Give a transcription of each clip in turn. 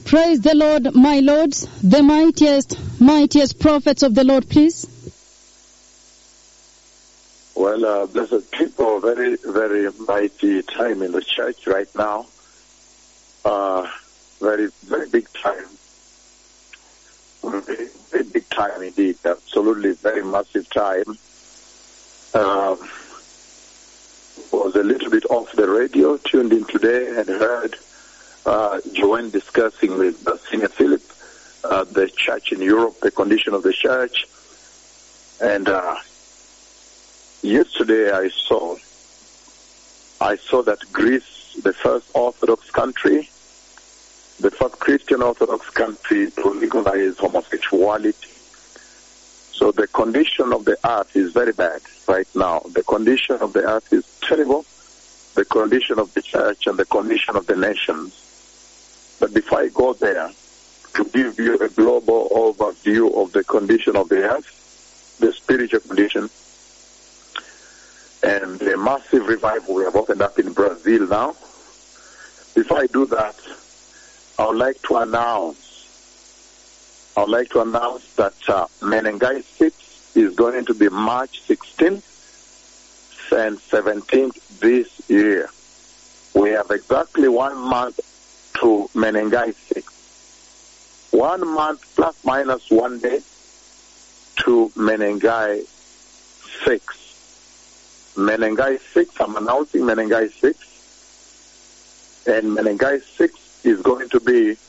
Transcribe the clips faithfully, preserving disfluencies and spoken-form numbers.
Praise the Lord, my lords, the mightiest, mightiest prophets of the Lord, please. Well, uh, blessed people, very, very mighty time in the church right now. Uh, very, very big time. Very, very big time indeed. Absolutely very massive time. Uh, was a little bit off the radio, tuned in today and heard uh, Joanne discussing with uh, Senior Philip uh, the church in Europe, the condition of the church. And uh, yesterday I saw, I saw that Greece, the first Orthodox country, the first Christian Orthodox country to legalize homosexuality. So the condition of the earth is very bad right now. The condition of the earth is terrible. The condition of the church and the condition of the nations. But before I go there, to give you a global overview of the condition of the earth, the spiritual condition, and the massive revival we have opened up in Brazil now. Before I do that, I would like to announce, I would like to announce that uh, Menengai six is going to be March sixteenth and seventeenth this year. We have exactly one month to Menengai six. One month plus minus one day to Menengai six. Menengai six, I'm announcing Menengai six. And Menengai six is going to be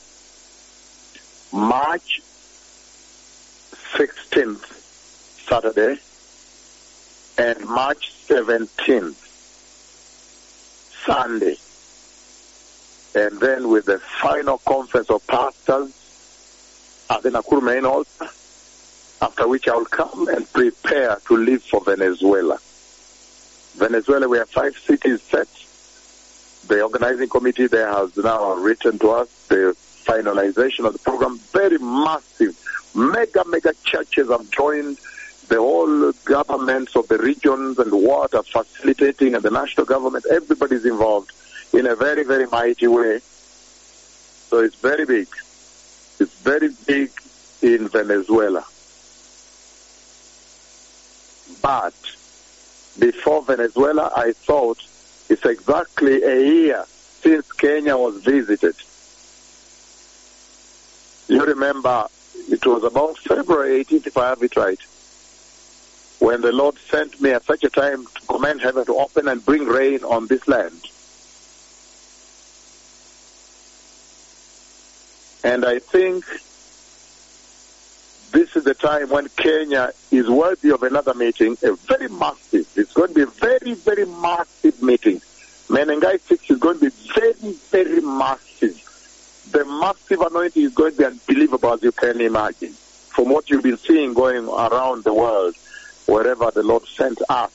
March sixteenth, Saturday, and March seventeenth, Sunday. And then with the final conference of pastors at the Nakuru main altar, after which I will come and prepare to leave for Venezuela. Venezuela, we have five cities set. The organizing committee there has now written to us the finalization of the program. Very massive, mega, mega churches have joined. The whole governments of the regions and what are facilitating, and the national government, everybody's involved in a very, very mighty way. So it's very big. It's very big in Venezuela. But before Venezuela, I thought it's exactly a year since Kenya was visited. You remember, it was about February eighteenth, if I have it right, when the Lord sent me at such a time to command heaven to open and bring rain on this land. And I think this is the time when Kenya is worthy of another meeting, a very massive. It's going to be a very, very massive meeting. Menengai six is going to be very, very massive. The massive anointing is going to be unbelievable, as you can imagine, from what you've been seeing going around the world, wherever the Lord sent us.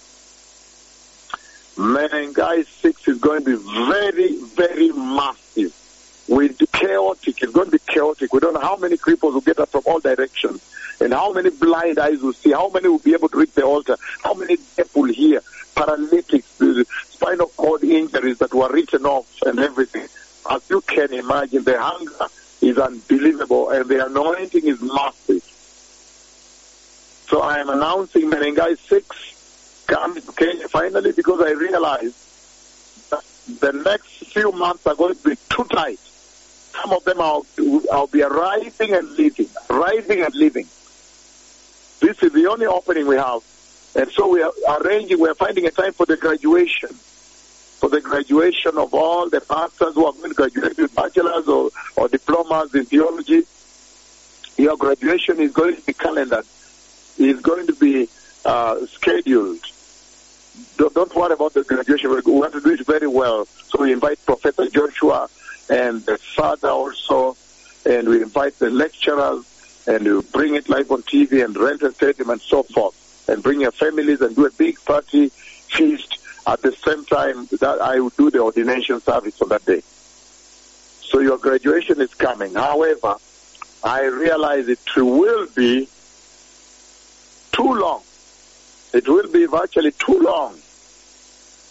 Menengai six is going to be very, very massive. With chaotic, it's going to be chaotic. We don't know how many cripples will get up from all directions, and how many blind eyes will see, how many will be able to reach the altar, how many deaf will hear, paralytics, the spinal cord injuries that were written off, and everything. As you can imagine, the hunger is unbelievable, and the anointing is massive. So I am announcing Menengai six coming to Kenya finally, because I realize that the next few months are going to be too tight. Some of them I'll, I'll be arriving and leaving, arriving and leaving. This is the only opening we have. And so we are arranging, we are finding a time for the graduation, for the graduation of all the pastors who are going to graduate with bachelors or, or diplomas in theology. Your graduation is going to be calendared, is going to be uh, scheduled. Don't, don't worry about the graduation. We want to do it very well. So we invite Professor Joshua and the father also, and we invite the lecturers, and we bring it live on T V and rent a stadium and so forth, and bring your families and do a big party feast at the same time that I will do the ordination service on that day. So your graduation is coming. However, I realize it will be too long. It will be virtually too long.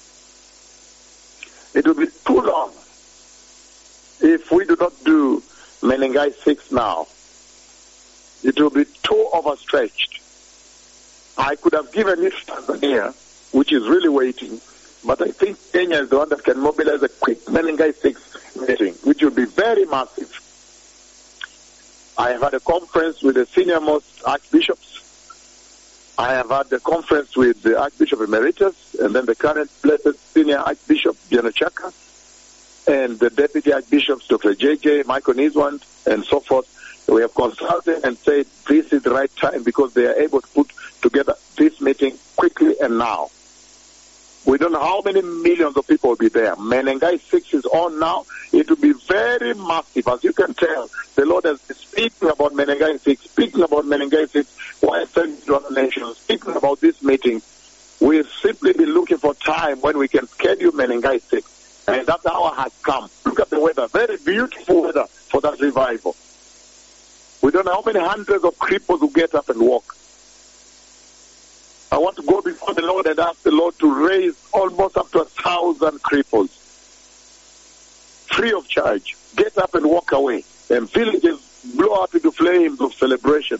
It will be too long if we do not do Menengai six now. It will be too overstretched. I could have given it Tanzania, which is really waiting, but I think Kenya is the one that can mobilize a quick Menengai six meeting, which will be very massive. I have had a conference with the senior most archbishops. I have had a conference with the Archbishop Emeritus, and then the current blessed senior Archbishop, Bianachaka, and the deputy archbishops, Doctor J J, Michael Niswand, and so forth. We have consulted and said this is the right time because they are able to put together this meeting quickly and now. We don't know how many millions of people will be there. Menengai six is on now. It will be very massive. As you can tell, the Lord has been speaking about Menengai six, speaking about Menengai six, while sending to other nations, speaking about this meeting. We'll simply be looking for time when we can schedule Menengai six. And that hour has come. Look at the weather. Very beautiful weather for that revival. We don't know how many hundreds of cripples will get up and walk. I want to go before the Lord and ask the Lord to raise almost up to a thousand cripples. Free of charge. Get up and walk away. And villages blow up into flames of celebration.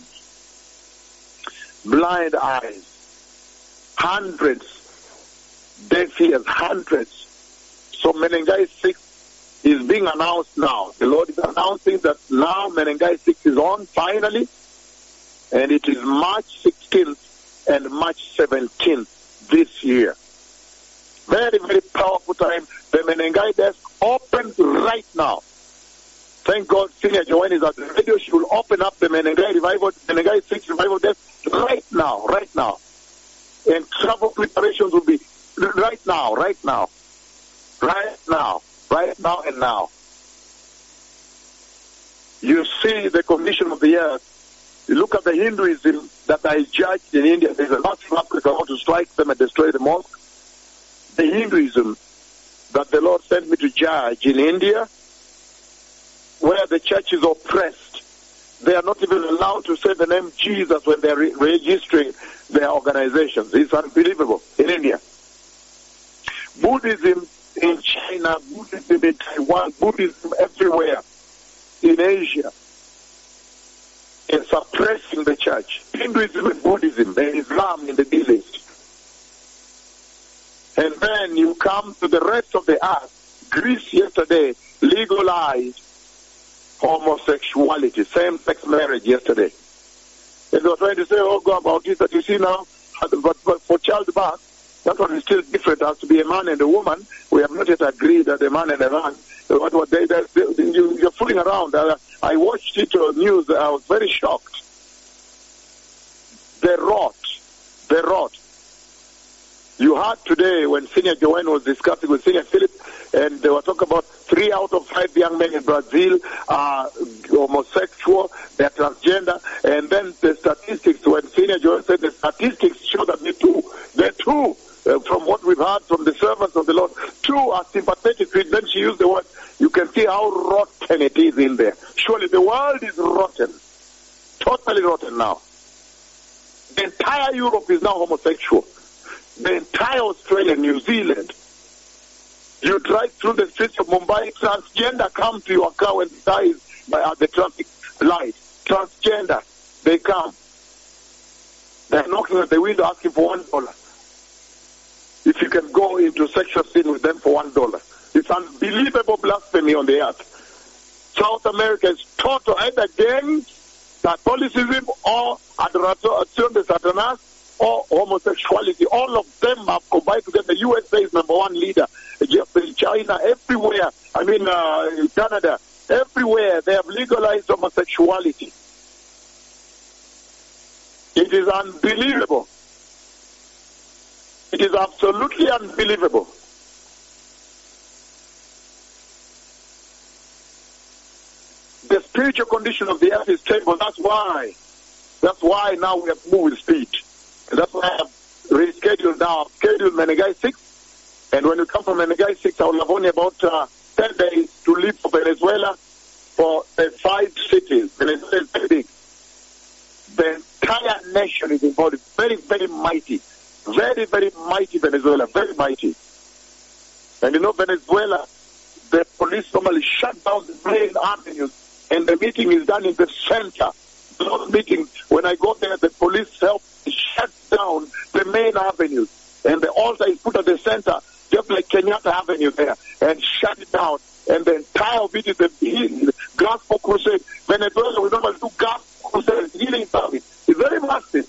Blind eyes. Hundreds. Deaf ears. Hundreds. So Menengai six is being announced now. The Lord is announcing that now Menengai six is on finally. And it is March sixteenth. And March seventeenth this year. Very, very powerful time. The Menengai desk opens right now. Thank God Senior Joanne is at the radio. She will open up the Menengai revival, Menengai six revival desk right now, right now. And travel preparations will be right now, right now. Right now, right now and now. You see the condition of the earth. You look at the Hinduism that I judged in India. There's a lot of Africa want to strike them and destroy the mosque. The Hinduism that the Lord sent me to judge in India, where the church is oppressed. They are not even allowed to say the name Jesus when they're re- registering their organizations. It's unbelievable in India. Buddhism in China, Buddhism in Taiwan, Buddhism everywhere in Asia. And suppressing the church. Hinduism and Buddhism and Islam in the Middle East. And then you come to the rest of the earth. Greece yesterday legalized homosexuality, same-sex marriage yesterday. And they were trying to say, oh, go about it, that you see now, but, but for childbirth, that one is still different. It has to be a man and a woman. We have not yet agreed that a man and a man. What, what they, they, they, you, you're fooling around. Uh, I watched it on news. I was very shocked. They rot. They rot. You heard today when Senior Joanne was discussing with Senior Philip, and they were talking about three out of five young men in Brazil are homosexual, they're transgender, and then the statistics, when Senior Joanne said the statistics show that they too, they too, uh, from what we've heard from the servants of the Lord, two are sympathetic. Then she used the word, you can see how rotten it is in there. Surely the world is rotten. Totally rotten now. The entire Europe is now homosexual. The entire Australia, New Zealand. You drive through the streets of Mumbai, transgender come to your car and dies by at the traffic light. Transgender, they come. They're knocking at the window asking for one dollar. If you can go into sexual sin with them for one dollar. It's unbelievable blasphemy on the earth. South America is total either against Catholicism or adoration de Satanas or homosexuality. All of them have combined together. The U S A is number one leader. China, everywhere. I mean, uh, in Canada, everywhere they have legalized homosexuality. It is unbelievable. It is absolutely unbelievable. The spiritual condition of the earth is stable. That's why. That's why now we have moved with speed. And that's why I have rescheduled now. I've scheduled Menengai six. And when you come from Menengai six, I will have only about uh, ten days to leave for Venezuela for uh, five cities. Venezuela is very big. The entire nation is involved. Very, very mighty. Very, very mighty Venezuela. Very mighty. And you know, Venezuela, the police normally shut down the main avenues and the meeting is done in the center. Those meetings, when I go there, the police help shut down the main avenues, and the altar is put at the center, just like Kenyatta Avenue there, and shut it down. And the entire meeting, the gospel crusade, Venezuela, we normally do gospel crusade, healing service. It's very massive.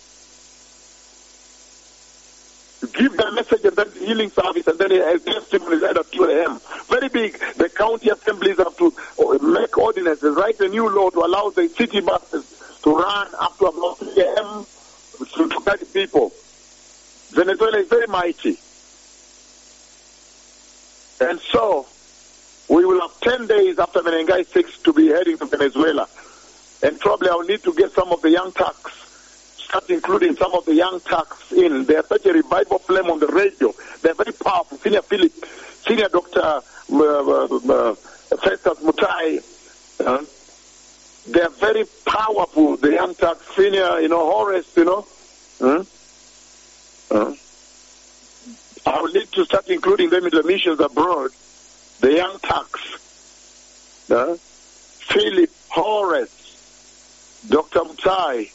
You give the message and then the healing service, and then a testimony is at two a.m. Very big. The county assemblies have to make ordinances, write a new law to allow the city buses to run up to about three a.m. to thirty people. Venezuela is very mighty. And so, we will have ten days after Menengai six to be heading to Venezuela. And probably I'll need to get some of the young Turks, start including some of the young Turks in. There's such a revival flame on the radio. They're very powerful. Senior Philip, Senior Doctor Uh, uh, uh, Festus Mutai, uh, they're very powerful, the young Turks. Senior, you know, Horace, you know. Uh, uh, I'll need to start including them in the missions abroad. The young Turks, uh, Philip, Horace, Doctor Mutai,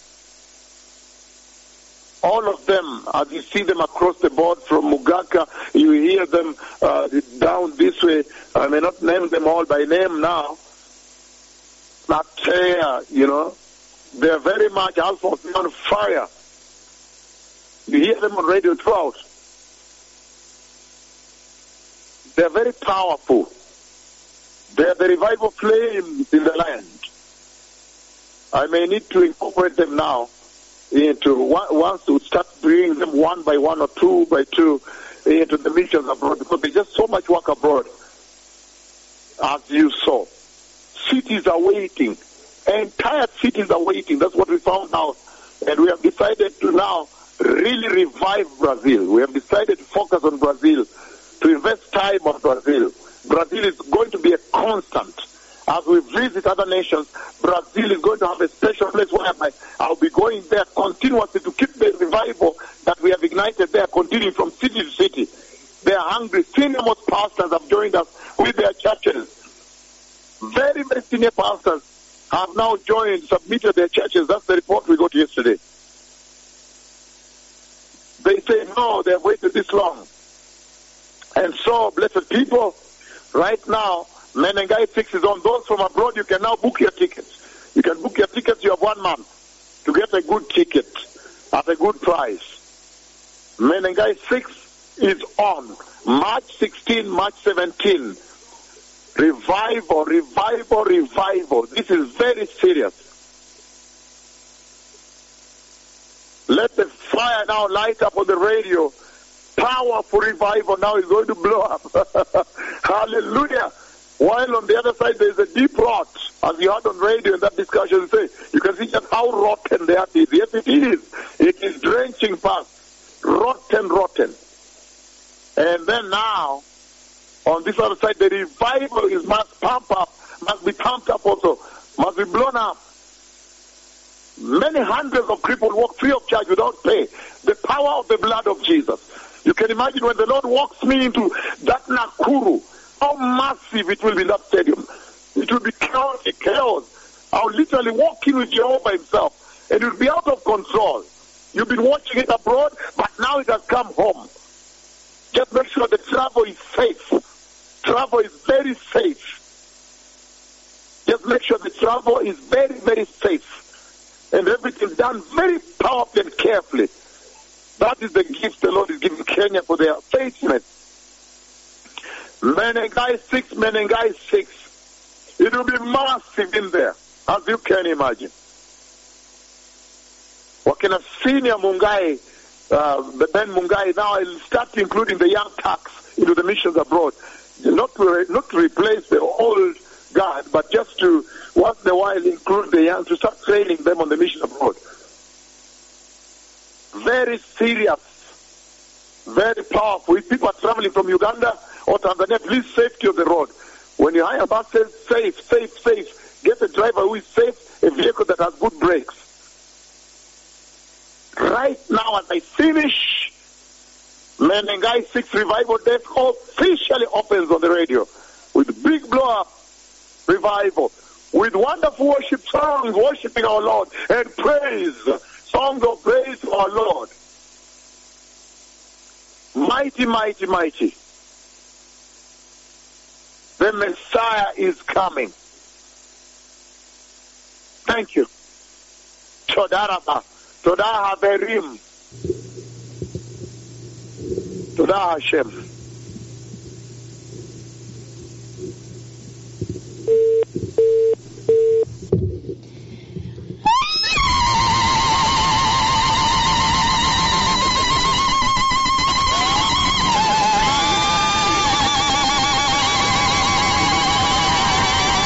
all of them, as you see them across the board from Mugaka, you hear them uh, down this way. I may not name them all by name now. But, uh, you know, they're very much Alphonse on fire. You hear them on radio throughout. They're very powerful. They're the revival flames in the land. I may need to incorporate them now into once to start bringing them one by one or two by two into the missions abroad, because there's just so much work abroad, as you saw. Cities are waiting. Entire cities are waiting. That's what we found out. And we have decided to now really revive Brazil. We have decided to focus on Brazil, to invest time on Brazil. Brazil is going to be a constant. As we visit other nations, Brazil is going to have a special place whereby I'll be going there continuously to keep the revival that we have ignited there, continuing from city to city. They are hungry. Senior-most pastors have joined us with their churches. Very, very senior pastors have now joined, submitted their churches. That's the report we got yesterday. They say, no, they've waited this long. And so, blessed people, right now, Menengai six is on. Those from abroad, you can now book your tickets. You can book your tickets. You have one month to get a good ticket at a good price. Menengai six is on. March sixteenth, March seventeenth. Revival, revival, revival. This is very serious. Let the fire now light up on the radio. Powerful revival now is going to blow up. Hallelujah. While on the other side there is a deep rot, as you heard on radio in that discussion, say, you can see just how rotten the earth is. Yes, it is. It is drenching past. Rotten, rotten. And then now, on this other side, the revival is must pump up, must be pumped up also, must be blown up. Many hundreds of people walk free of charge without pay. The power of the blood of Jesus. You can imagine when the Lord walks me into that Nakuru, how massive it will be in that stadium. It will be chaotic, chaos. I'll literally walk in with Jehovah himself, and it will be out of control. You've been watching it abroad, but now it has come home. Just make sure the travel is safe. Travel is very safe. Just make sure the travel is very, very safe. And everything done very powerfully and carefully. That is the gift the Lord is giving Kenya for their faithfulness. Menengai six, Menengai six. It will be massive in there, as you can imagine. Wakina Senior Mungai, uh, Ben Mungai, now I'll start including the young Turks into the missions abroad. Not to, re- not to replace the old guard, but just to, once in a while, include the young, to start training them on the mission abroad. Very serious, very powerful. If people are traveling from Uganda or Tanzania, please safety of the road. When you hire buses, safe, safe, safe. Get a driver who is safe, a vehicle that has good brakes. Right now, as I finish, Menengai six Revival Day officially opens on the radio with big blow-up revival. with wonderful worship songs, worshiping our Lord, and praise, songs of praise to our Lord. Mighty, mighty, mighty. The Messiah is coming. Thank you. Toda Rabba. Toda Haverim. Toda Hashem.